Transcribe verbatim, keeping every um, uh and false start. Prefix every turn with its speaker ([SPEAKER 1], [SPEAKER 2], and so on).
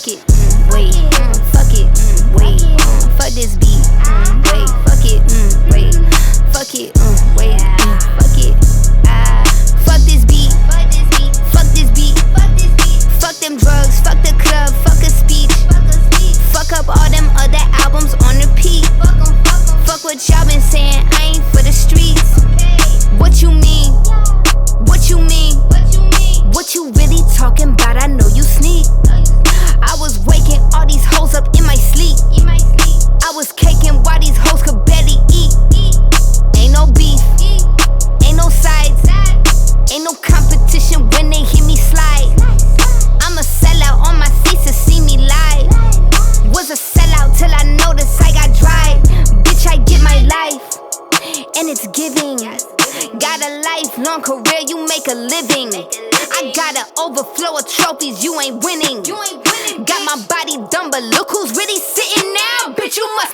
[SPEAKER 1] fuck it, mm, wait, mm, fuck it, mm, wait, mm, fuck this beat, mm, wait, fuck it, mm, wait, fuck it, mm, wait, mm, fuck it, ah, fuck this beat, fuck this beat, fuck this beat, fuck this beat, fuck them drugs, fuck the club, fuck a speech, fuck a speech, fuck up all them other albums on repeat, fuck 'em, fuck 'em, fuck what y'all been saying, I ain't for the streets. What you mean? What you mean? What you mean? What you really talking about? I know you sneak. I was waking all these hoes up in my sleep. I was caking while these hoes could barely eat. Ain't no beef, ain't no sides, ain't no competition when they hear me slide. I'm a sellout on my seats to see me live. Was a sellout till I noticed I got dry. Bitch, I get my life, and it's giving. Got a lifelong career, you make a living. I got an overflow of trophies, you ain't winning. Got my body done, but look who's really sitting now. Bitch, you must